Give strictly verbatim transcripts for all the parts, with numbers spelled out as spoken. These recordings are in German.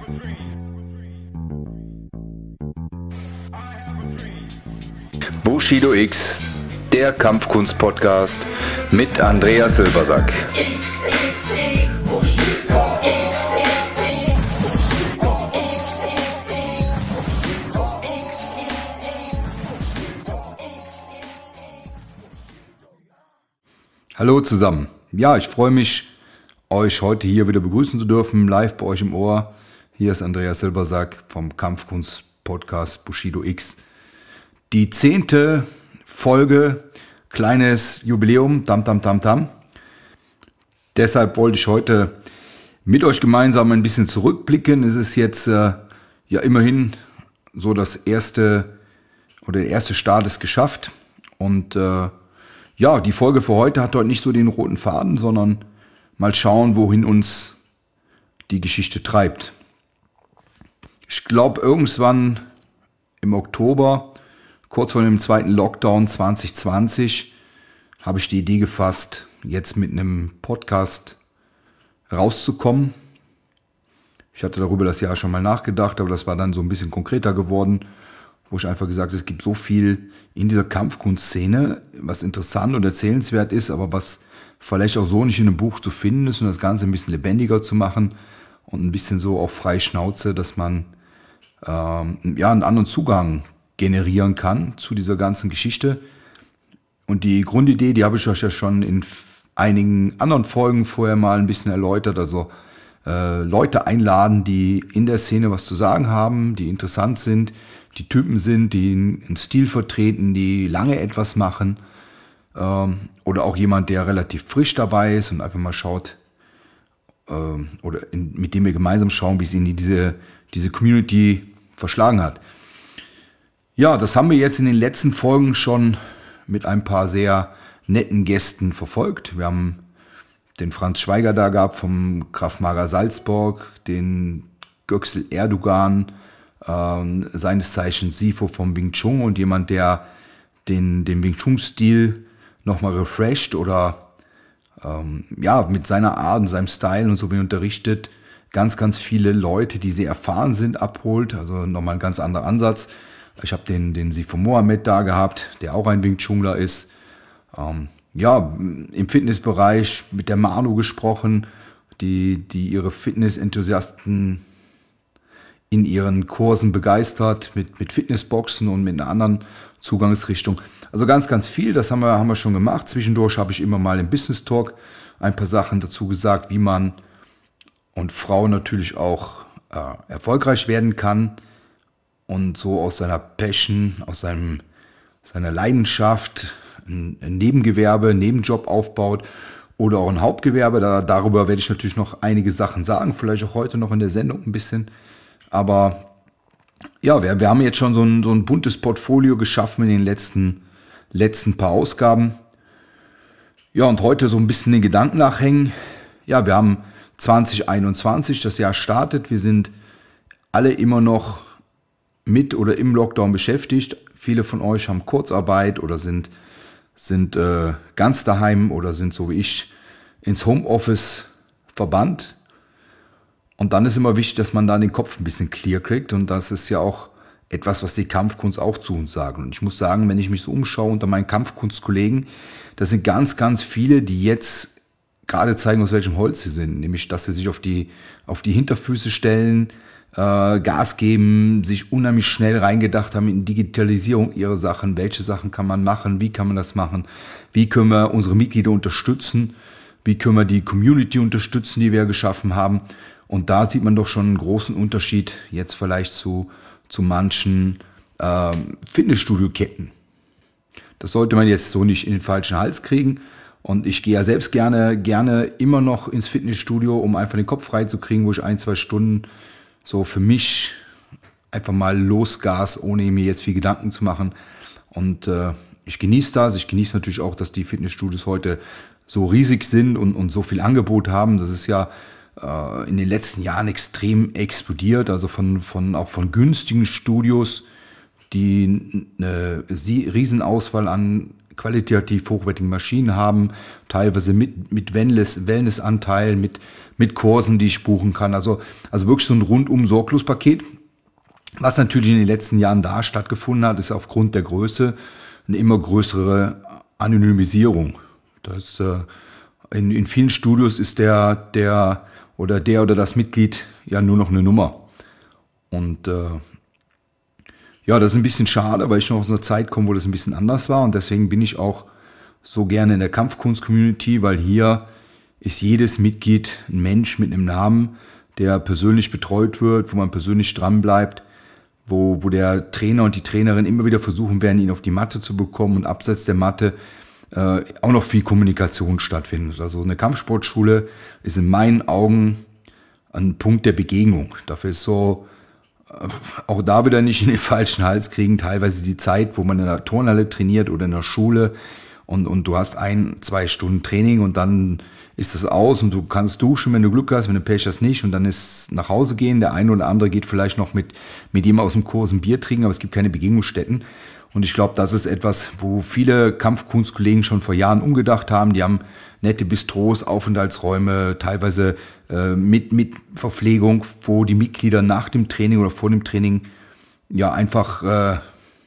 Bushido X, der Kampfkunst-Podcast mit Andreas Silbersack. Hallo zusammen. Ja, ich freue mich, euch heute hier wieder begrüßen zu dürfen, live bei euch im Ohr. Hier ist Andreas Silbersack vom Kampfkunst-Podcast Bushido X. Die zehnte Folge, kleines Jubiläum, tam tam tam tam. Deshalb wollte ich heute mit euch gemeinsam ein bisschen zurückblicken. Es ist jetzt äh, ja immerhin so das erste oder der erste Start ist geschafft. Und äh, ja, die Folge für heute hat heute nicht so den roten Faden, sondern mal schauen, wohin uns die Geschichte treibt. Ich glaube, irgendwann im Oktober, kurz vor dem zweiten Lockdown zwanzig zwanzig, habe ich die Idee gefasst, jetzt mit einem Podcast rauszukommen. Ich hatte darüber das Jahr schon mal nachgedacht, aber das war dann so ein bisschen konkreter geworden, wo ich einfach gesagt habe, es gibt so viel in dieser Kampfkunstszene, was interessant und erzählenswert ist, aber was vielleicht auch so nicht in einem Buch zu finden ist, und das Ganze ein bisschen lebendiger zu machen und ein bisschen so auf freie Schnauze, dass man ähm, ja, einen anderen Zugang generieren kann zu dieser ganzen Geschichte. Und die Grundidee, die habe ich euch ja schon in einigen anderen Folgen vorher mal ein bisschen erläutert, also äh, Leute einladen, die in der Szene was zu sagen haben, die interessant sind, die Typen sind, die einen Stil vertreten, die lange etwas machen, ähm, oder auch jemand, der relativ frisch dabei ist und einfach mal schaut, ähm, oder in, mit dem wir gemeinsam schauen, wie es in diese, diese Community verschlagen hat. Ja, das haben wir jetzt in den letzten Folgen schon mit ein paar sehr netten Gästen verfolgt. Wir haben den Franz Schweiger da gehabt vom Krav Maga Salzburg, den Göksel Erdogan, ähm, seines Zeichens Sifo vom Wing Chun und jemand, der den, den Wing Chun-Stil nochmal refresht oder ähm, ja, mit seiner Art und seinem Style und so wie er unterrichtet, ganz, ganz viele Leute, die sehr erfahren sind, abholt. Also nochmal ein ganz anderer Ansatz. Ich habe den, den Sifo Mohammed da gehabt, der auch ein Wing Chunler ist. Ähm, ja, im Fitnessbereich mit der Manu gesprochen, die, die ihre Fitness-Enthusiasten in ihren Kursen begeistert, mit, mit Fitnessboxen und mit einer anderen Zugangsrichtung. Also ganz, ganz viel, das haben wir, haben wir schon gemacht. Zwischendurch habe ich immer mal im Business Talk ein paar Sachen dazu gesagt, wie man und Frau natürlich auch äh, erfolgreich werden kann und so aus seiner Passion, aus seinem, seiner Leidenschaft ein, ein Nebengewerbe, einen Nebenjob aufbaut oder auch ein Hauptgewerbe. Da, darüber werde ich natürlich noch einige Sachen sagen, vielleicht auch heute noch in der Sendung ein bisschen. Aber ja, wir, wir haben jetzt schon so ein, so ein buntes Portfolio geschaffen in den letzten, letzten paar Ausgaben. Ja, und heute so ein bisschen den Gedanken nachhängen. Ja, wir haben zwanzig einundzwanzig, das Jahr startet. Wir sind alle immer noch mit oder im Lockdown beschäftigt. Viele von euch haben Kurzarbeit oder sind, sind äh, ganz daheim oder sind so wie ich ins Homeoffice verbannt. Und dann ist immer wichtig, dass man da den Kopf ein bisschen clear kriegt. Und das ist ja auch etwas, was die Kampfkunst auch zu uns sagt. Und ich muss sagen, wenn ich mich so umschaue unter meinen Kampfkunstkollegen, das sind ganz, ganz viele, die jetzt gerade zeigen, aus welchem Holz sie sind. Nämlich, dass sie sich auf die, auf die Hinterfüße stellen, äh, Gas geben, sich unheimlich schnell reingedacht haben in Digitalisierung ihrer Sachen. Welche Sachen kann man machen? Wie kann man das machen? Wie können wir unsere Mitglieder unterstützen? Wie können wir die Community unterstützen, die wir geschaffen haben? Und da sieht man doch schon einen großen Unterschied jetzt vielleicht zu, zu manchen ähm, Fitnessstudio-Ketten. Das sollte man jetzt so nicht in den falschen Hals kriegen. Und ich gehe ja selbst gerne, gerne immer noch ins Fitnessstudio, um einfach den Kopf frei zu kriegen, wo ich ein, zwei Stunden so für mich einfach mal losgas, ohne mir jetzt viel Gedanken zu machen. Und äh, ich genieße das. Ich genieße natürlich auch, dass die Fitnessstudios heute so riesig sind und, und so viel Angebot haben. Das ist ja in den letzten Jahren extrem explodiert, also von, von, auch von günstigen Studios, die eine Riesenauswahl an qualitativ hochwertigen Maschinen haben, teilweise mit, mit Wellness, Wellnessanteil, mit, mit Kursen, die ich buchen kann. Also, also wirklich so ein rundum Sorglospaket. Was natürlich in den letzten Jahren da stattgefunden hat, ist aufgrund der Größe eine immer größere Anonymisierung. Das, äh, in, in vielen Studios ist der, der oder der oder das Mitglied ja nur noch eine Nummer. Und äh, ja, das ist ein bisschen schade, weil ich noch aus einer Zeit komme, wo das ein bisschen anders war. Und deswegen bin ich auch so gerne in der Kampfkunst-Community, weil hier ist jedes Mitglied ein Mensch mit einem Namen, der persönlich betreut wird, wo man persönlich dran bleibt, wo, wo der Trainer und die Trainerin immer wieder versuchen werden, ihn auf die Matte zu bekommen und abseits der Matte äh, auch noch viel Kommunikation stattfindet. Also eine Kampfsportschule ist in meinen Augen ein Punkt der Begegnung. Dafür ist so, äh, auch da wieder nicht in den falschen Hals kriegen, teilweise die Zeit, wo man in der Turnhalle trainiert oder in der Schule und, und du hast ein, zwei Stunden Training und dann ist es aus und du kannst duschen, wenn du Glück hast, wenn du Pech hast nicht und dann ist nach Hause gehen. Der eine oder andere geht vielleicht noch mit, mit ihm aus dem Kurs ein Bier trinken, aber es gibt keine Begegnungsstätten. Und ich glaube, das ist etwas, wo viele Kampfkunstkollegen schon vor Jahren umgedacht haben. Die haben nette Bistros, Aufenthaltsräume, teilweise äh, mit, mit Verpflegung, wo die Mitglieder nach dem Training oder vor dem Training ja einfach äh,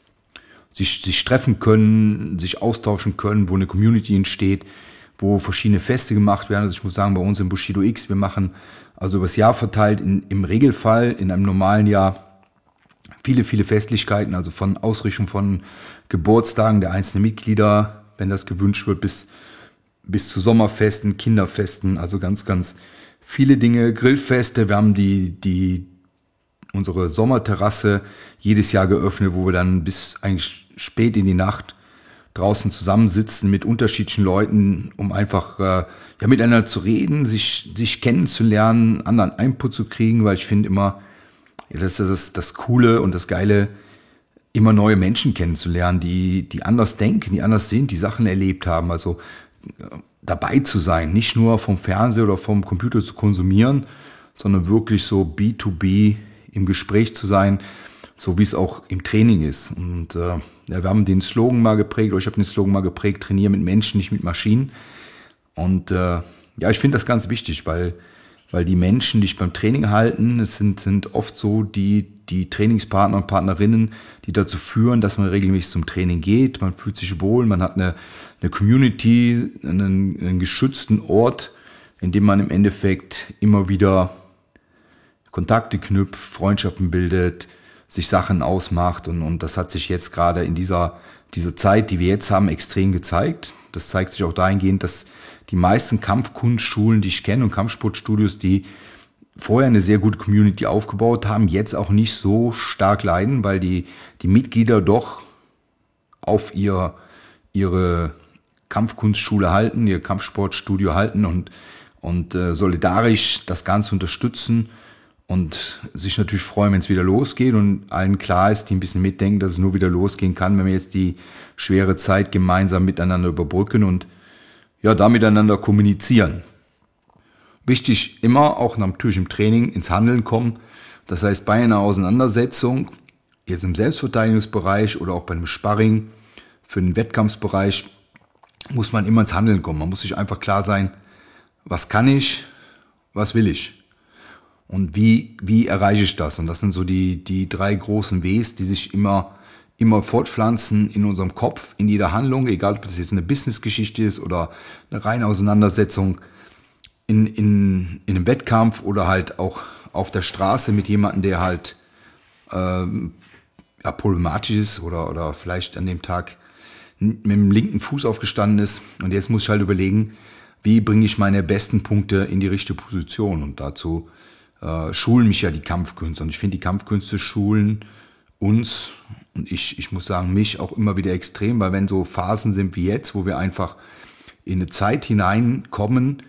sich, sich treffen können, sich austauschen können, wo eine Community entsteht, wo verschiedene Feste gemacht werden. Also ich muss sagen, bei uns im Bushido X, wir machen also über das Jahr verteilt in, im Regelfall in einem normalen Jahr viele, viele Festlichkeiten, also von Ausrichtung von Geburtstagen der einzelnen Mitglieder, wenn das gewünscht wird, bis, bis zu Sommerfesten, Kinderfesten, also ganz, ganz viele Dinge, Grillfeste. Wir haben die, die, unsere Sommerterrasse jedes Jahr geöffnet, wo wir dann bis eigentlich spät in die Nacht draußen zusammensitzen mit unterschiedlichen Leuten, um einfach äh, ja, miteinander zu reden, sich, sich kennenzulernen, anderen Input zu kriegen, weil ich finde immer, ja, das ist das, das Coole und das Geile, immer neue Menschen kennenzulernen, die, die anders denken, die anders sind, die Sachen erlebt haben, also äh, dabei zu sein, nicht nur vom Fernseher oder vom Computer zu konsumieren, sondern wirklich so B to B im Gespräch zu sein, so wie es auch im Training ist. Und äh, ja, wir haben den Slogan mal geprägt, oder ich habe den Slogan mal geprägt, trainiere mit Menschen, nicht mit Maschinen. Und äh, ja, ich finde das ganz wichtig, weil, weil die Menschen, die dich beim Training halten, es sind, sind oft so die, die Trainingspartner und Partnerinnen, die dazu führen, dass man regelmäßig zum Training geht. Man fühlt sich wohl, man hat eine, eine Community, einen, einen geschützten Ort, in dem man im Endeffekt immer wieder Kontakte knüpft, Freundschaften bildet, sich Sachen ausmacht und, und das hat sich jetzt gerade in dieser, dieser Zeit, die wir jetzt haben, extrem gezeigt. Das zeigt sich auch dahingehend, dass die meisten Kampfkunstschulen, die ich kenne und Kampfsportstudios, die vorher eine sehr gute Community aufgebaut haben, jetzt auch nicht so stark leiden, weil die, die Mitglieder doch auf ihr, ihre Kampfkunstschule halten, ihr Kampfsportstudio halten und, und äh, solidarisch das Ganze unterstützen. Und sich natürlich freuen, wenn es wieder losgeht und allen klar ist, die ein bisschen mitdenken, dass es nur wieder losgehen kann, wenn wir jetzt die schwere Zeit gemeinsam miteinander überbrücken und ja, da miteinander kommunizieren. Wichtig immer auch natürlich im Training ins Handeln kommen. Das heißt, bei einer Auseinandersetzung, jetzt im Selbstverteidigungsbereich oder auch bei einem Sparring für den Wettkampfsbereich, muss man immer ins Handeln kommen. Man muss sich einfach klar sein, was kann ich, was will ich. Und wie, wie erreiche ich das? Und das sind so die, die drei großen Ws, die sich immer, immer fortpflanzen in unserem Kopf, in jeder Handlung, egal ob das jetzt eine Businessgeschichte ist oder eine reine Auseinandersetzung in, in, in einem Wettkampf oder halt auch auf der Straße mit jemandem, der halt ähm, ja, problematisch ist oder, oder vielleicht an dem Tag mit dem linken Fuß aufgestanden ist. Und jetzt muss ich halt überlegen, wie bringe ich meine besten Punkte in die richtige Position. Und dazu Äh, schulen mich ja die Kampfkünste und ich finde, die Kampfkünste schulen uns und ich, ich muss sagen, mich auch immer wieder extrem, weil wenn so Phasen sind wie jetzt, wo wir einfach in eine Zeit hineinkommen,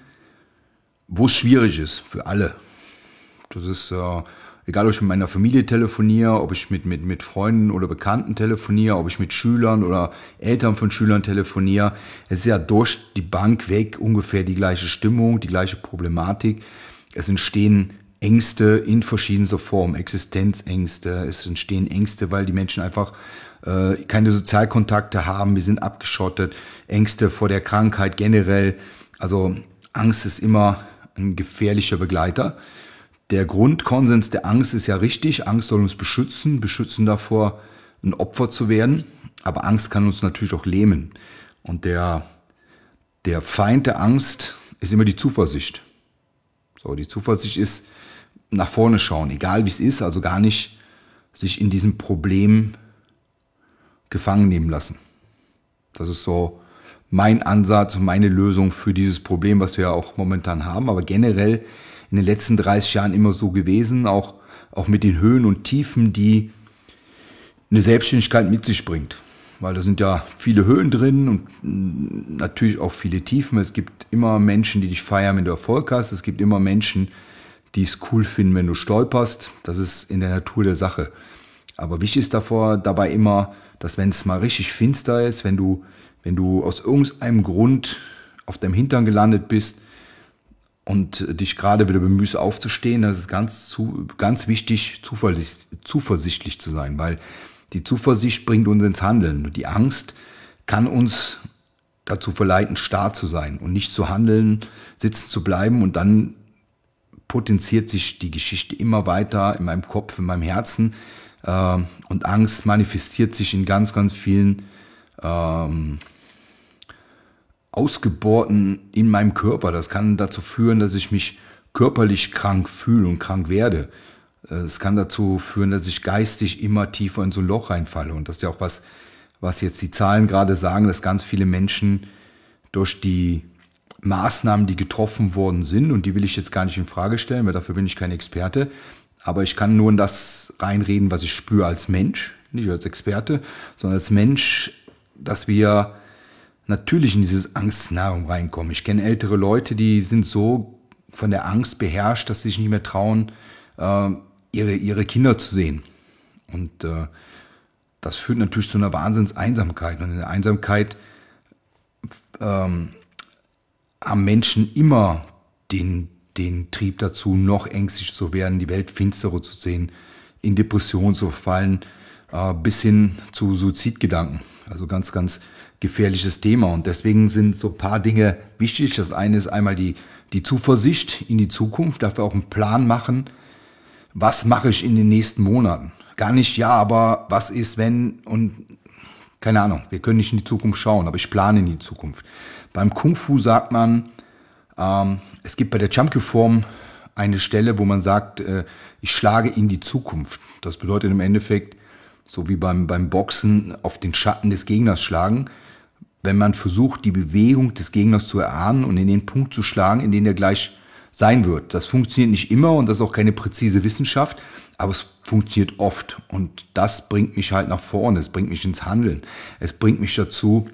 wo es schwierig ist für alle. Das ist, äh, egal ob ich mit meiner Familie telefoniere, ob ich mit, mit, mit Freunden oder Bekannten telefoniere, ob ich mit Schülern oder Eltern von Schülern telefoniere, es ist ja durch die Bank weg ungefähr die gleiche Stimmung, die gleiche Problematik. Es entstehen Ängste in verschiedenster Form, Existenzängste, es entstehen Ängste, weil die Menschen einfach äh, keine Sozialkontakte haben, wir sind abgeschottet, Ängste vor der Krankheit generell, also Angst ist immer ein gefährlicher Begleiter. Der Grundkonsens der Angst ist ja richtig. Angst soll uns beschützen, beschützen davor, ein Opfer zu werden. Aber Angst kann uns natürlich auch lähmen. Und der, der Feind der Angst ist immer die Zuversicht. So, die Zuversicht ist nach vorne schauen, egal wie es ist, also gar nicht sich in diesem Problem gefangen nehmen lassen. Das ist so mein Ansatz und meine Lösung für dieses Problem, was wir auch momentan haben, aber generell in den letzten dreißig Jahren immer so gewesen, auch, auch mit den Höhen und Tiefen, die eine Selbstständigkeit mit sich bringt. Weil da sind ja viele Höhen drin und natürlich auch viele Tiefen. Es gibt immer Menschen, die dich feiern, wenn du Erfolg hast. Es gibt immer Menschen, die es cool finden, wenn du stolperst. Das ist in der Natur der Sache. Aber wichtig ist davor, dabei immer, dass wenn es mal richtig finster ist, wenn du, wenn du aus irgendeinem Grund auf deinem Hintern gelandet bist und dich gerade wieder bemühst aufzustehen, dann ist es ganz, zu, ganz wichtig, zuversichtlich zu sein, weil die Zuversicht bringt uns ins Handeln. Die Angst kann uns dazu verleiten, starr zu sein und nicht zu handeln, sitzen zu bleiben, und dann potenziert sich die Geschichte immer weiter in meinem Kopf, in meinem Herzen, äh, und Angst manifestiert sich in ganz, ganz vielen ähm, Ausgeburten in meinem Körper. Das kann dazu führen, dass ich mich körperlich krank fühle und krank werde. Es kann dazu führen, dass ich geistig immer tiefer in so ein Loch reinfalle. Und das ist ja auch was, was jetzt die Zahlen gerade sagen, dass ganz viele Menschen durch die Maßnahmen, die getroffen worden sind, und die will ich jetzt gar nicht in Frage stellen, weil dafür bin ich kein Experte, aber ich kann nur in das reinreden, was ich spüre als Mensch, nicht als Experte, sondern als Mensch, dass wir natürlich in dieses Angstszenario reinkommen. Ich kenne ältere Leute, die sind so von der Angst beherrscht, dass sie sich nicht mehr trauen, äh, ihre, ihre Kinder zu sehen. Und äh, das führt natürlich zu einer Wahnsinns-Einsamkeit. Und in der Einsamkeit ähm, haben Menschen immer den, den Trieb dazu, noch ängstlich zu werden, die Welt finsterer zu sehen, in Depressionen zu verfallen, äh, bis hin zu Suizidgedanken. Also ganz, ganz gefährliches Thema. Und deswegen sind so ein paar Dinge wichtig. Das eine ist einmal die, die Zuversicht in die Zukunft, dafür auch einen Plan machen. Was mache ich in den nächsten Monaten? Gar nicht, ja, aber was ist, wenn, und keine Ahnung, wir können nicht in die Zukunft schauen, aber ich plane in die Zukunft. Beim Kung Fu sagt man, ähm, es gibt bei der Chamkyo-Form eine Stelle, wo man sagt, äh, ich schlage in die Zukunft. Das bedeutet im Endeffekt, so wie beim, beim Boxen, auf den Schatten des Gegners schlagen, wenn man versucht, die Bewegung des Gegners zu erahnen und in den Punkt zu schlagen, in den er gleich sein wird. Das funktioniert nicht immer und das ist auch keine präzise Wissenschaft, aber es funktioniert oft, und das bringt mich halt nach vorne, es bringt mich ins Handeln, es bringt mich dazu,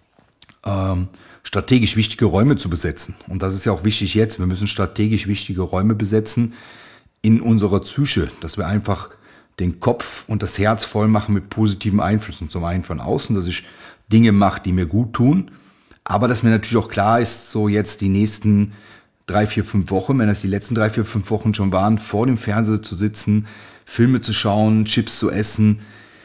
ähm, strategisch wichtige Räume zu besetzen. Und das ist ja auch wichtig jetzt, wir müssen strategisch wichtige Räume besetzen in unserer Psyche, dass wir einfach den Kopf und das Herz voll machen mit positiven Einflüssen, zum einen von außen, dass ich Dinge mache, die mir gut tun, aber dass mir natürlich auch klar ist, so jetzt die nächsten drei, vier, fünf Wochen, wenn das die letzten drei, vier, fünf Wochen schon waren, vor dem Fernseher zu sitzen, Filme zu schauen, Chips zu essen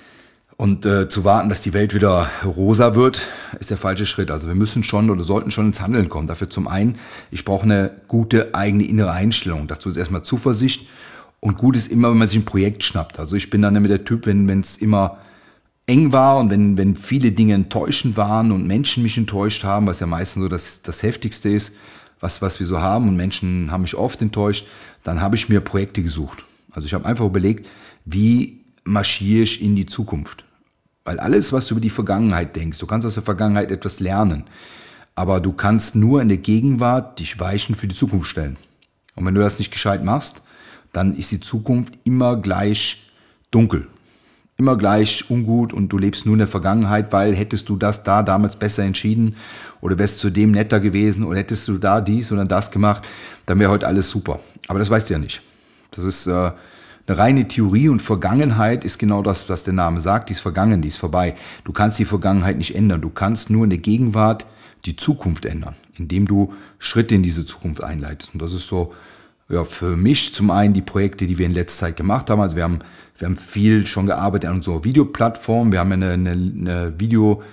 und äh, zu warten, dass die Welt wieder rosa wird, ist der falsche Schritt. Also wir müssen schon oder sollten schon ins Handeln kommen. Dafür zum einen, ich brauche eine gute eigene innere Einstellung. Dazu ist erstmal Zuversicht, und gut ist immer, wenn man sich ein Projekt schnappt. Also ich bin dann immer der Typ, wenn es immer eng war und wenn, wenn viele Dinge enttäuschend waren und Menschen mich enttäuscht haben, was ja meistens so das, das Heftigste ist, was, was wir so haben, und Menschen haben mich oft enttäuscht, dann habe ich mir Projekte gesucht. Also ich habe einfach überlegt, wie marschiere ich in die Zukunft? Weil alles, was du über die Vergangenheit denkst, du kannst aus der Vergangenheit etwas lernen, aber du kannst nur in der Gegenwart dich Weichen für die Zukunft stellen. Und wenn du das nicht gescheit machst, dann ist die Zukunft immer gleich dunkel, immer gleich ungut, und du lebst nur in der Vergangenheit, weil hättest du das da damals besser entschieden oder wärst du dem netter gewesen oder hättest du da dies oder das gemacht, dann wäre heute alles super. Aber das weißt du ja nicht. Das ist äh, eine reine Theorie, und Vergangenheit ist genau das, was der Name sagt. Die ist vergangen, die ist vorbei. Du kannst die Vergangenheit nicht ändern. Du kannst nur in der Gegenwart die Zukunft ändern, indem du Schritte in diese Zukunft einleitest. Und das ist so, ja, für mich zum einen die Projekte, die wir in letzter Zeit gemacht haben. Also wir haben, wir haben viel schon gearbeitet an unserer Videoplattform. Wir haben eine, eine, eine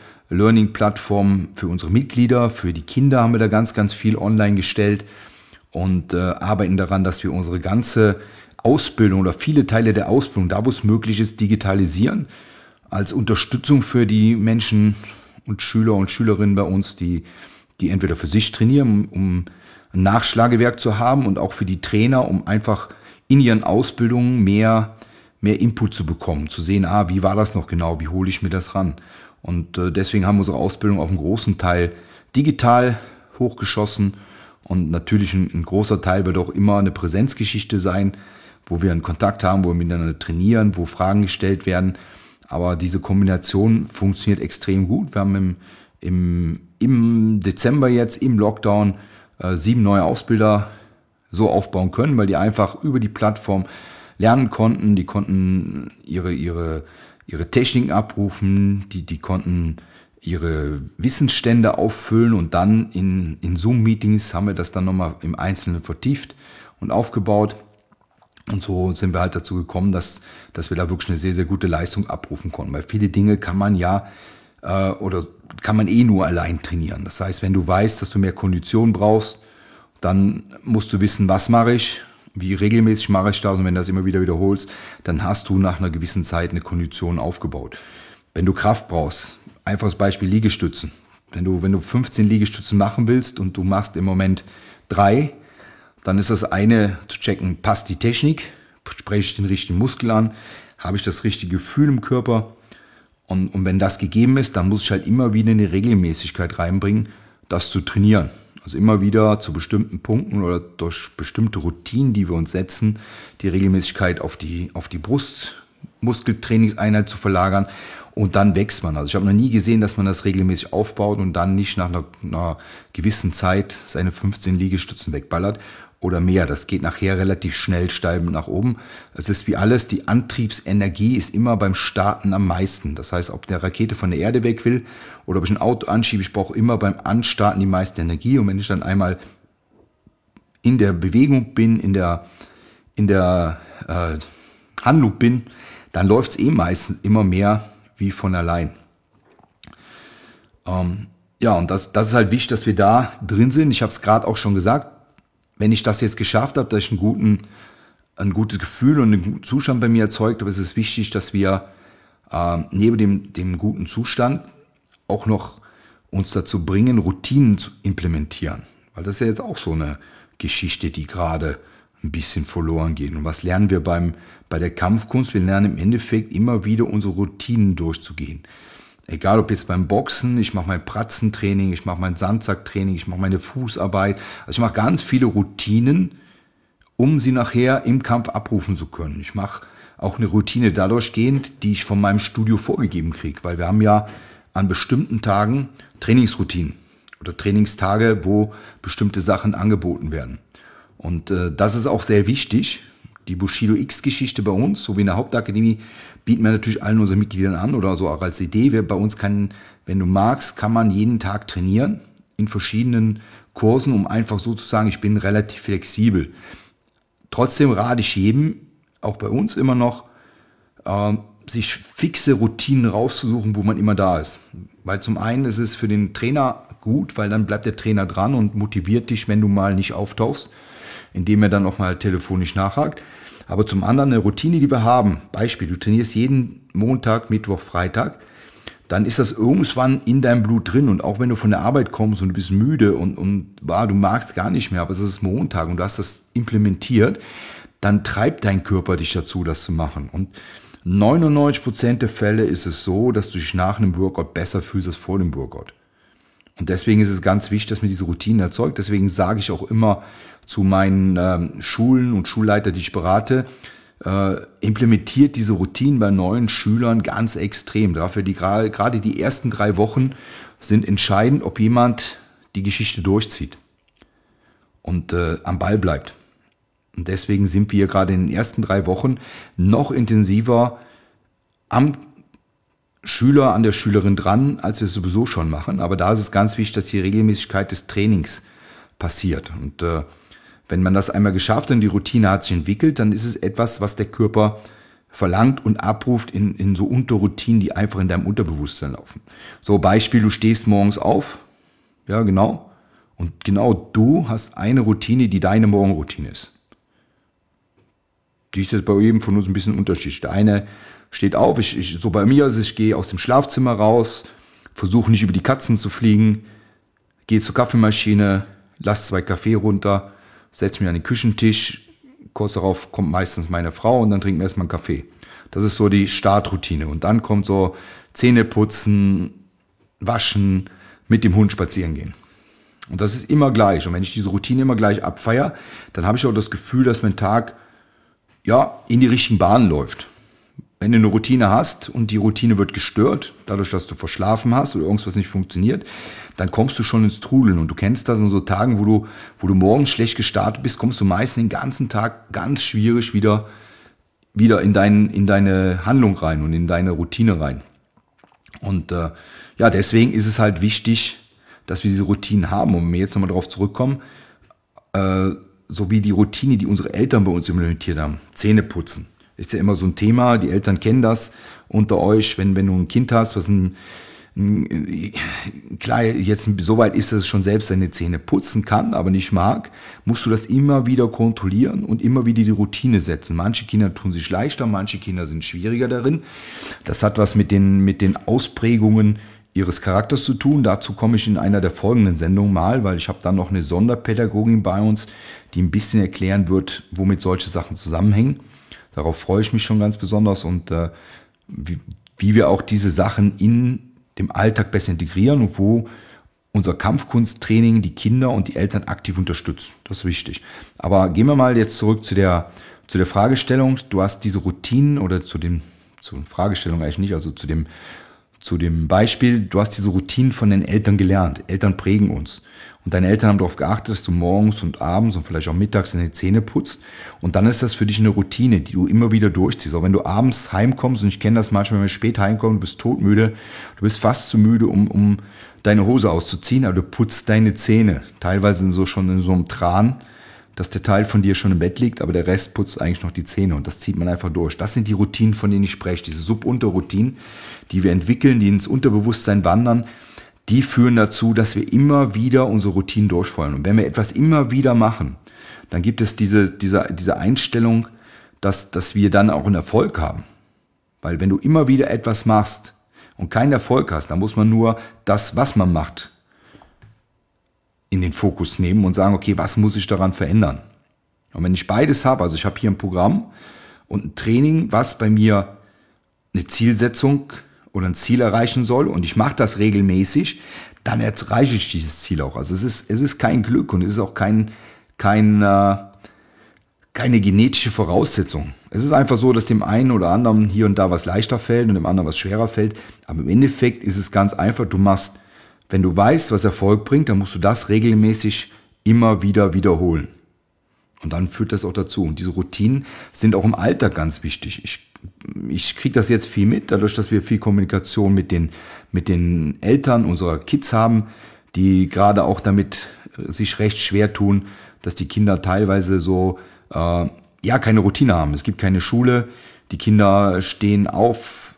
Video-Learning-Plattform für unsere Mitglieder, für die Kinder haben wir da ganz, ganz viel online gestellt. und äh, arbeiten daran, dass wir unsere ganze Ausbildung oder viele Teile der Ausbildung, da wo es möglich ist, digitalisieren, als Unterstützung für die Menschen und Schüler und Schülerinnen bei uns, die, die entweder für sich trainieren, um ein Nachschlagewerk zu haben, und auch für die Trainer, um einfach in ihren Ausbildungen mehr, mehr Input zu bekommen, zu sehen, ah, wie war das noch genau, wie hole ich mir das ran. Und äh, deswegen haben wir unsere Ausbildung auf einen großen Teil digital hochgeschossen, und natürlich ein, ein großer Teil wird auch immer eine Präsenzgeschichte sein, wo wir einen Kontakt haben, wo wir miteinander trainieren, wo Fragen gestellt werden. Aber diese Kombination funktioniert extrem gut. Wir haben im, im, im Dezember jetzt, im Lockdown, äh, sieben neue Ausbilder so aufbauen können, weil die einfach über die Plattform lernen konnten. Die konnten ihre, ihre, ihre Techniken abrufen, die, die konnten ihre Wissensstände auffüllen, und dann in, in Zoom-Meetings haben wir das dann nochmal im Einzelnen vertieft und aufgebaut. Und so sind wir halt dazu gekommen, dass, dass wir da wirklich eine sehr, sehr gute Leistung abrufen konnten. Weil viele Dinge kann man ja äh, oder kann man eh nur allein trainieren. Das heißt, wenn du weißt, dass du mehr Kondition brauchst, dann musst du wissen, was mache ich, wie regelmäßig mache ich das, und wenn du das immer wieder wiederholst, dann hast du nach einer gewissen Zeit eine Kondition aufgebaut. Wenn du Kraft brauchst, einfaches Beispiel Liegestützen. Wenn du, wenn du fünfzehn Liegestützen machen willst und du machst im Moment drei, dann ist das eine zu checken, passt die Technik, spreche ich den richtigen Muskel an, habe ich das richtige Gefühl im Körper, und, und wenn das gegeben ist, dann muss ich halt immer wieder eine Regelmäßigkeit reinbringen, das zu trainieren. Also immer wieder zu bestimmten Punkten oder durch bestimmte Routinen, die wir uns setzen, die Regelmäßigkeit auf die, auf die Brustmuskeltrainingseinheit zu verlagern, und dann wächst man. Also ich habe noch nie gesehen, dass man das regelmäßig aufbaut und dann nicht nach einer, einer gewissen Zeit seine fünfzehn Liegestützen wegballert oder mehr. Das geht nachher relativ schnell steil nach oben. Es ist wie alles, die Antriebsenergie ist immer beim Starten am meisten. Das heißt, ob der Rakete von der Erde weg will oder ob ich ein Auto anschiebe, ich brauche immer beim Anstarten die meiste Energie. Und wenn ich dann einmal in der Bewegung bin, in der, in der äh, Handlung bin, dann läuft es eh meistens immer mehr wie von allein. Ähm, ja, und das, das ist halt wichtig, dass wir da drin sind. Ich habe es gerade auch schon gesagt, wenn ich das jetzt geschafft habe, dass ich einen guten, ein gutes Gefühl und einen guten Zustand bei mir erzeugt habe, ist es wichtig, dass wir äh, neben dem, dem guten Zustand auch noch uns dazu bringen, Routinen zu implementieren. Weil das ist ja jetzt auch so eine Geschichte, die gerade ein bisschen verloren geht. Und was lernen wir beim, bei der Kampfkunst? Wir lernen im Endeffekt immer wieder unsere Routinen durchzugehen. Egal ob jetzt beim Boxen, ich mache mein Pratzentraining, ich mache mein Sandsacktraining, ich mache meine Fußarbeit. Also ich mache ganz viele Routinen, um sie nachher im Kampf abrufen zu können. Ich mache auch eine Routine dadurch gehend, die ich von meinem Studio vorgegeben kriege. Weil wir haben ja an bestimmten Tagen Trainingsroutinen oder Trainingstage, wo bestimmte Sachen angeboten werden. Und äh, das ist auch sehr wichtig. Die Bushido X-Geschichte bei uns, so wie in der Hauptakademie, bieten wir natürlich allen unseren Mitgliedern an oder so auch als Idee. Wir, bei uns kann, wenn du magst, kann man jeden Tag trainieren in verschiedenen Kursen, um einfach so zu sagen, ich bin relativ flexibel. Trotzdem rate ich jedem, auch bei uns immer noch, äh, sich fixe Routinen rauszusuchen, wo man immer da ist. Weil zum einen ist es für den Trainer gut, weil dann bleibt der Trainer dran und motiviert dich, wenn du mal nicht auftauchst, indem er dann auch mal telefonisch nachhakt. Aber zum anderen eine Routine, die wir haben. Beispiel, du trainierst jeden Montag, Mittwoch, Freitag. Dann ist das irgendwann in deinem Blut drin. Und auch wenn du von der Arbeit kommst und du bist müde und, und ah, du magst gar nicht mehr, aber es ist Montag und du hast das implementiert, dann treibt dein Körper dich dazu, das zu machen. Und neunundneunzig Prozent der Fälle ist es so, dass du dich nach einem Workout besser fühlst als vor dem Workout. Und deswegen ist es ganz wichtig, dass man diese Routinen erzeugt. Deswegen sage ich auch immer zu meinen ähm, Schulen und Schulleiter, die ich berate, äh, implementiert diese Routinen bei neuen Schülern ganz extrem. Dafür die gerade die ersten drei Wochen sind entscheidend, ob jemand die Geschichte durchzieht und äh, am Ball bleibt. Und deswegen sind wir gerade in den ersten drei Wochen noch intensiver am Schüler, an der Schülerin dran, als wir es sowieso schon machen. Aber da ist es ganz wichtig, dass die Regelmäßigkeit des Trainings passiert. Und äh, wenn man das einmal geschafft hat und die Routine hat sich entwickelt, dann ist es etwas, was der Körper verlangt und abruft in, in so Unterroutinen, die einfach in deinem Unterbewusstsein laufen. So Beispiel, du stehst morgens auf, ja genau, Und genau du hast eine Routine, die deine Morgenroutine ist. Die ist jetzt bei jedem von uns ein bisschen unterschiedlich. Der eine steht auf, ich, ich, so bei mir ist es, ich gehe aus dem Schlafzimmer raus, versuche nicht über die Katzen zu fliegen, gehe zur Kaffeemaschine, lasse zwei Kaffee runter, setze mich an den Küchentisch, kurz darauf kommt meistens meine Frau und dann trinken wir erstmal einen Kaffee. Das ist so die Startroutine. Und dann kommt so Zähne putzen, waschen, mit dem Hund spazieren gehen. Und das ist immer gleich. Und wenn ich diese Routine immer gleich abfeiere, dann habe ich auch das Gefühl, dass mein Tag ja, in die richtigen Bahnen läuft. Wenn du eine Routine hast und die Routine wird gestört, dadurch, dass du verschlafen hast oder irgendwas nicht funktioniert, dann kommst du schon ins Trudeln. Und du kennst das in so Tagen, wo du, wo du morgens schlecht gestartet bist, kommst du meistens den ganzen Tag ganz schwierig wieder, wieder in, dein, in deine Handlung rein und in deine Routine rein. Und äh, ja, deswegen ist es halt wichtig, dass wir diese Routinen haben. Und wenn wir jetzt nochmal darauf zurückkommen, äh, so wie die Routine, die unsere Eltern bei uns implementiert haben, Zähne putzen. Ist ja immer so ein Thema, die Eltern kennen das unter euch, wenn, wenn du ein Kind hast, was ein, ein klar, jetzt soweit ist, dass es schon selbst seine Zähne putzen kann, aber nicht mag, musst du das immer wieder kontrollieren und immer wieder die Routine setzen. Manche Kinder tun sich leichter, manche Kinder sind schwieriger darin. Das hat was mit den, mit den Ausprägungen ihres Charakters zu tun. Dazu komme ich in einer der folgenden Sendungen mal, weil ich habe dann noch eine Sonderpädagogin bei uns, die ein bisschen erklären wird, womit solche Sachen zusammenhängen. Darauf freue ich mich schon ganz besonders und äh, wie, wie wir auch diese Sachen in dem Alltag besser integrieren und wo unser Kampfkunsttraining die Kinder und die Eltern aktiv unterstützt. Das ist wichtig. Aber gehen wir mal jetzt zurück zu der, zu der Fragestellung. Du hast diese Routinen oder zu dem, zu der Fragestellung eigentlich nicht, also zu dem, zu dem Beispiel, du hast diese Routinen von den Eltern gelernt. Eltern prägen uns. Und deine Eltern haben darauf geachtet, dass du morgens und abends und vielleicht auch mittags deine Zähne putzt. Und dann ist das für dich eine Routine, die du immer wieder durchziehst. Auch wenn du abends heimkommst, und ich kenne das manchmal, wenn wir spät heimkommen, du bist todmüde, du bist fast zu müde, um, um deine Hose auszuziehen, aber du putzt deine Zähne. Teilweise sind so schon in so einem Tran, dass der Teil von dir schon im Bett liegt, aber der Rest putzt eigentlich noch die Zähne und das zieht man einfach durch. Das sind die Routinen, von denen ich spreche, diese Sub-Unter-Routinen, die wir entwickeln, die ins Unterbewusstsein wandern. Die führen dazu, dass wir immer wieder unsere Routinen durchfolgen. Und wenn wir etwas immer wieder machen, dann gibt es diese, diese, diese Einstellung, dass, dass wir dann auch einen Erfolg haben. Weil wenn du immer wieder etwas machst und keinen Erfolg hast, dann muss man nur das, was man macht, in den Fokus nehmen und sagen, okay, was muss ich daran verändern? Und wenn ich beides habe, also ich habe hier ein Programm und ein Training, was bei mir eine Zielsetzung oder ein Ziel erreichen soll und ich mache das regelmäßig, dann erreiche ich dieses Ziel auch. Also es ist, es ist kein Glück und es ist auch kein, kein, äh, keine genetische Voraussetzung. Es ist einfach so, dass dem einen oder anderen hier und da was leichter fällt und dem anderen was schwerer fällt. Aber im Endeffekt ist es ganz einfach, du machst, wenn du weißt, was Erfolg bringt, dann musst du das regelmäßig immer wieder wiederholen. Und dann führt das auch dazu. Und diese Routinen sind auch im Alltag ganz wichtig. Ich Ich kriege das jetzt viel mit, dadurch, dass wir viel Kommunikation mit den, mit den Eltern unserer Kids haben, die gerade auch damit sich recht schwer tun, dass die Kinder teilweise so, äh, ja, keine Routine haben. Es gibt keine Schule, die Kinder stehen auf,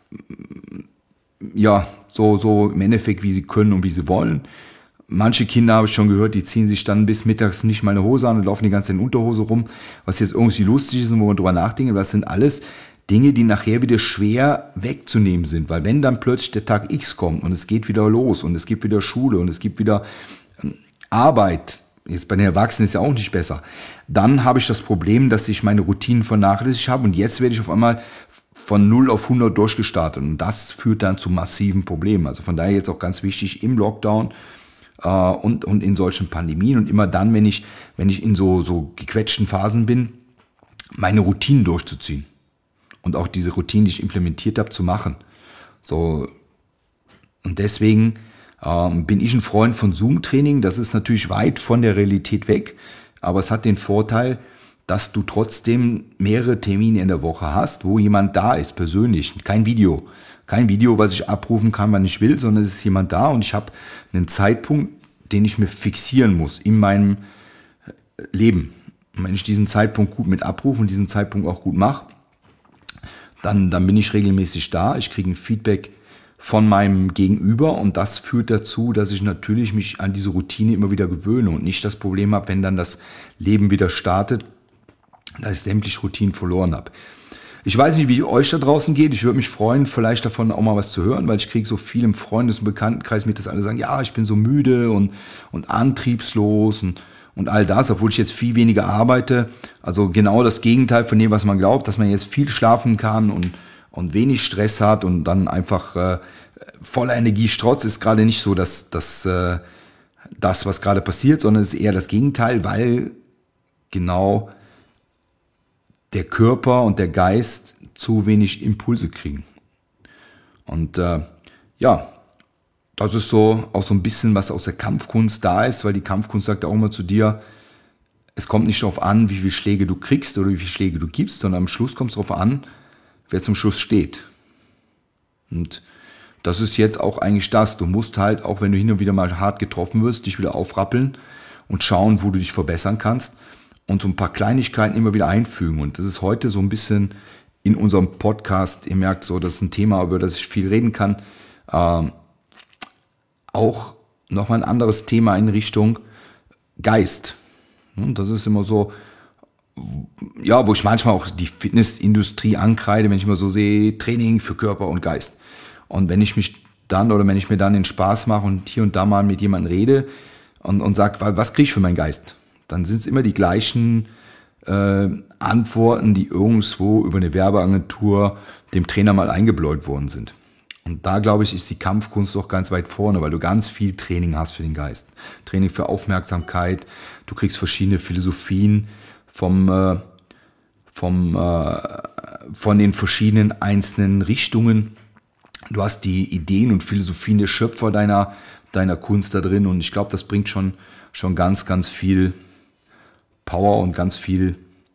ja, so, so im Endeffekt, wie sie können und wie sie wollen. Manche Kinder, habe ich schon gehört, die ziehen sich dann bis mittags nicht mal eine Hose an und laufen die ganze Zeit in Unterhose rum, was jetzt irgendwie lustig ist und wo man drüber nachdenkt, aber das sind alles Dinge, die nachher wieder schwer wegzunehmen sind, weil wenn dann plötzlich der Tag X kommt und es geht wieder los und es gibt wieder Schule und es gibt wieder Arbeit, jetzt bei den Erwachsenen ist ja auch nicht besser, dann habe ich das Problem, dass ich meine Routinen vernachlässigt habe und jetzt werde ich auf einmal von null auf hundert durchgestartet und das führt dann zu massiven Problemen. Also von daher jetzt auch ganz wichtig im Lockdown äh, und, und in solchen Pandemien und immer dann, wenn ich, wenn ich in so, so gequetschten Phasen bin, meine Routinen durchzuziehen. Und auch diese Routine, die ich implementiert habe, zu machen. So, und deswegen ähm, bin ich ein Freund von Zoom-Training. Das ist natürlich weit von der Realität weg, aber es hat den Vorteil, dass du trotzdem mehrere Termine in der Woche hast, wo jemand da ist, persönlich. Kein Video. Kein Video, was ich abrufen kann, wann ich will, sondern es ist jemand da und ich habe einen Zeitpunkt, den ich mir fixieren muss in meinem Leben. Und wenn ich diesen Zeitpunkt gut mit abrufe und diesen Zeitpunkt auch gut mache, Dann, dann bin ich regelmäßig da, ich kriege ein Feedback von meinem Gegenüber und das führt dazu, dass ich natürlich mich an diese Routine immer wieder gewöhne und nicht das Problem habe, wenn dann das Leben wieder startet, dass ich sämtliche Routinen verloren habe. Ich weiß nicht, wie euch da draußen geht. Ich würde mich freuen, vielleicht davon auch mal was zu hören, weil ich kriege so viel im Freundes- und Bekanntenkreis mit, dass alle sagen, ja, ich bin so müde und, und antriebslos und, und all das, obwohl ich jetzt viel weniger arbeite. Also genau das Gegenteil von dem, was man glaubt, dass man jetzt viel schlafen kann und, und wenig Stress hat und dann einfach äh, voller Energie strotzt, ist gerade nicht so dass, dass, äh, das, was gerade passiert, sondern es ist eher das Gegenteil, weil genau der Körper und der Geist zu wenig Impulse kriegen. Und äh, ja, das ist so auch so ein bisschen, was aus der Kampfkunst da ist, weil die Kampfkunst sagt auch immer zu dir, es kommt nicht darauf an, wie viele Schläge du kriegst oder wie viele Schläge du gibst, sondern am Schluss kommt es darauf an, wer zum Schluss steht. Und das ist jetzt auch eigentlich das. Du musst halt, auch wenn du hin und wieder mal hart getroffen wirst, dich wieder aufrappeln und schauen, wo du dich verbessern kannst. Und so ein paar Kleinigkeiten immer wieder einfügen. Und das ist heute so ein bisschen in unserem Podcast, ihr merkt so, das ist ein Thema, über das ich viel reden kann, ähm, auch nochmal ein anderes Thema in Richtung Geist. Und das ist immer so, ja, wo ich manchmal auch die Fitnessindustrie ankreide, wenn ich immer so sehe, Training für Körper und Geist. Und wenn ich mich dann oder wenn ich mir dann den Spaß mache und hier und da mal mit jemandem rede und, und sage, was kriege ich für meinen Geist? Dann sind es immer die gleichen äh, Antworten, die irgendwo über eine Werbeagentur dem Trainer mal eingebläut worden sind. Und da, glaube ich, ist die Kampfkunst doch ganz weit vorne, weil du ganz viel Training hast für den Geist. Training für Aufmerksamkeit, du kriegst verschiedene Philosophien vom, äh, vom, äh, von den verschiedenen einzelnen Richtungen. Du hast die Ideen und Philosophien der Schöpfer deiner, deiner Kunst da drin und ich glaube, das bringt schon, schon ganz, ganz viel Power und ganz viel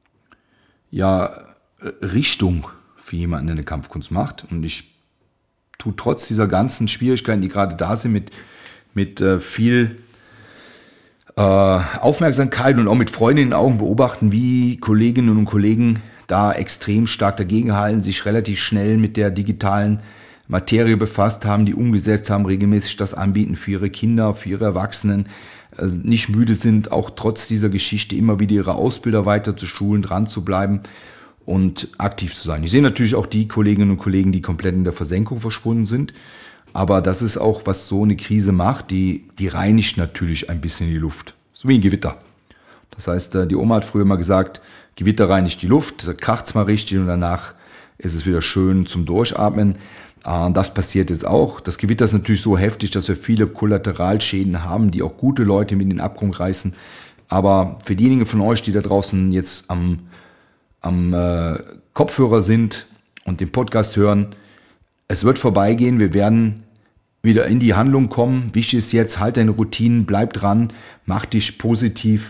ja, Richtung für jemanden, der eine Kampfkunst macht. Und ich tue trotz dieser ganzen Schwierigkeiten, die gerade da sind, mit, mit äh, viel äh, Aufmerksamkeit und auch mit Freude in den Augen beobachten, wie Kolleginnen und Kollegen da extrem stark dagegenhalten, sich relativ schnell mit der digitalen Materie befasst haben, die umgesetzt haben, regelmäßig das anbieten für ihre Kinder, für ihre Erwachsenen, also nicht müde sind, auch trotz dieser Geschichte immer wieder ihre Ausbilder weiter zu schulen, dran zu bleiben und aktiv zu sein. Ich sehe natürlich auch die Kolleginnen und Kollegen, die komplett in der Versenkung verschwunden sind, aber das ist auch, was so eine Krise macht, die, die reinigt natürlich ein bisschen die Luft, so wie ein Gewitter. Das heißt, die Oma hat früher mal gesagt, Gewitter reinigt die Luft, da kracht's mal richtig und danach ist es wieder schön zum Durchatmen. Das passiert jetzt auch. Das Gewitter ist natürlich so heftig, dass wir viele Kollateralschäden haben, die auch gute Leute mit in den Abgrund reißen. Aber für diejenigen von euch, die da draußen jetzt am, am äh, Kopfhörer sind und den Podcast hören, es wird vorbeigehen. Wir werden wieder in die Handlung kommen. Wichtig ist jetzt, halt deine Routinen, bleib dran, mach dich positiv.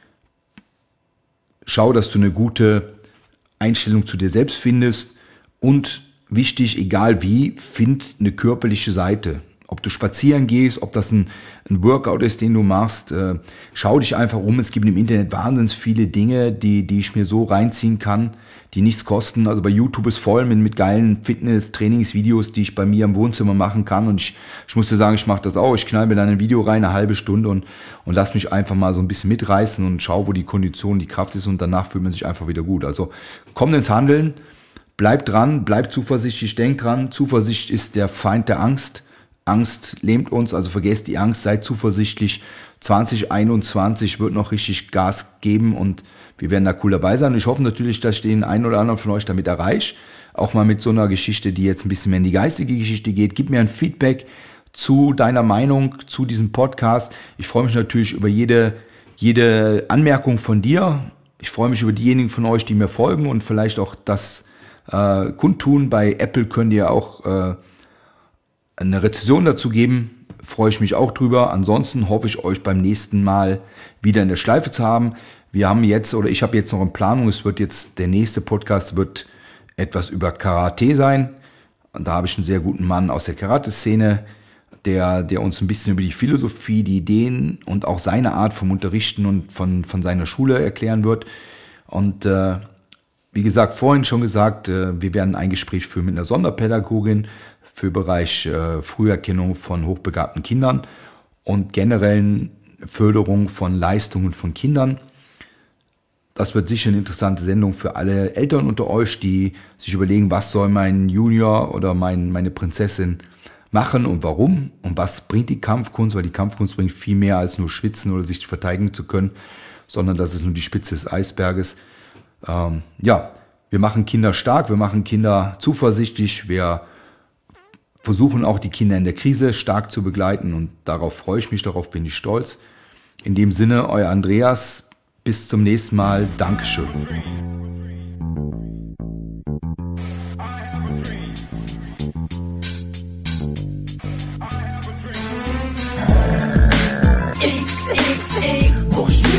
Schau, dass du eine gute Einstellung zu dir selbst findest und wichtig, egal wie, find eine körperliche Seite. Ob du spazieren gehst, ob das ein, ein Workout ist, den du machst, äh, schau dich einfach um. Es gibt im Internet wahnsinnig viele Dinge, die, die ich mir so reinziehen kann, die nichts kosten. Also bei YouTube ist voll mit, mit geilen Fitness-Trainingsvideos, die ich bei mir im Wohnzimmer machen kann. Und ich, ich muss dir sagen, ich mache das auch. Ich knall mir dann ein Video rein, eine halbe Stunde und, und lass mich einfach mal so ein bisschen mitreißen und schau, wo die Kondition, die Kraft ist und danach fühlt man sich einfach wieder gut. Also komm ins Handeln. Bleib dran, bleib zuversichtlich, denk dran. Zuversicht ist der Feind der Angst. Angst lähmt uns, also vergesst die Angst, seid zuversichtlich. zwanzig einundzwanzig wird noch richtig Gas geben und wir werden da cool dabei sein. Und ich hoffe natürlich, dass ich den einen oder anderen von euch damit erreiche. Auch mal mit so einer Geschichte, die jetzt ein bisschen mehr in die geistige Geschichte geht. Gib mir ein Feedback zu deiner Meinung zu diesem Podcast. Ich freue mich natürlich über jede, jede Anmerkung von dir. Ich freue mich über diejenigen von euch, die mir folgen und vielleicht auch das Äh, kundtun. Bei Apple könnt ihr auch äh, eine Rezension dazu geben. Freue ich mich auch drüber. Ansonsten hoffe ich, euch beim nächsten Mal wieder in der Schleife zu haben. Wir haben jetzt, oder ich habe jetzt noch in Planung, es wird jetzt, der nächste Podcast wird etwas über Karate sein. Und da habe ich einen sehr guten Mann aus der Karate-Szene, der, der uns ein bisschen über die Philosophie, die Ideen und auch seine Art vom Unterrichten und von, von seiner Schule erklären wird. Und äh, wie gesagt, vorhin schon gesagt, wir werden ein Gespräch führen mit einer Sonderpädagogin für Bereich äh, Früherkennung von hochbegabten Kindern und generellen Förderung von Leistungen von Kindern. Das wird sicher eine interessante Sendung für alle Eltern unter euch, die sich überlegen, was soll mein Junior oder mein, meine Prinzessin machen und warum und was bringt die Kampfkunst, weil die Kampfkunst bringt viel mehr als nur schwitzen oder sich verteidigen zu können, sondern das ist nur die Spitze des Eisberges. Ähm, ja, wir machen Kinder stark, wir machen Kinder zuversichtlich, wir versuchen auch die Kinder in der Krise stark zu begleiten und darauf freue ich mich, darauf bin ich stolz. In dem Sinne, euer Andreas, bis zum nächsten Mal, Dankeschön. X X X